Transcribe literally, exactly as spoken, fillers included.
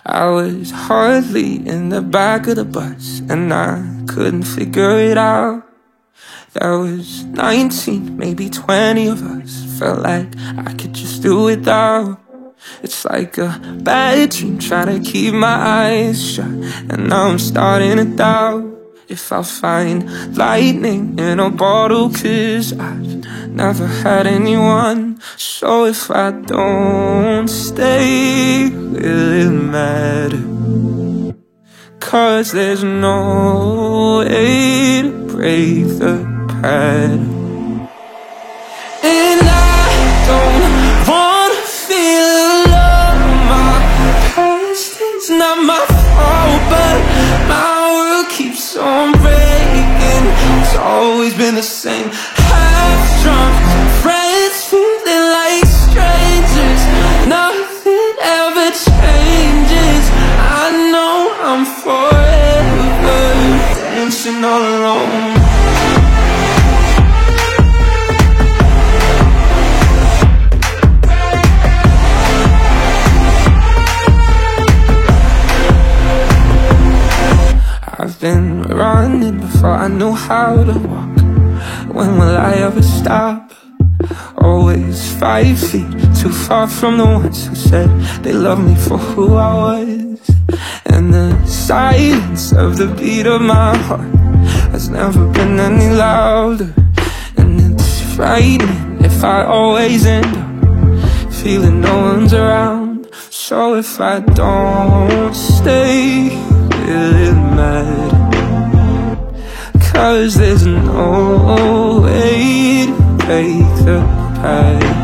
I was hardly in the back of the bus, and I couldn't figure it out. There was nineteen, maybe twenty of us. Felt like I could just do without. It's like a bad dream trying to keep my eyes shut, and now I'm starting to doubt if I'll find lightning in a bottle, 'cause I've never had anyone. So if I don't stay, will it matter? 'Cause there's no way to break the pattern. And I don't wanna feel alone. My past is not my fault, but my world keeps on breaking. It's always been the same. Half drunk friends feeling like strangers. Nothing ever changes. I know I'm forever dancing all alone. I've been running before I knew how to walk. When will I ever stop? Always five feet too far from the ones who said they loved me for who I was. And the silence of the beat of my heart has never been any louder. And it's frightening if I always end up feeling no one's around. So if I don't stay, will it matter? 'Cause there's no way to break the pattern.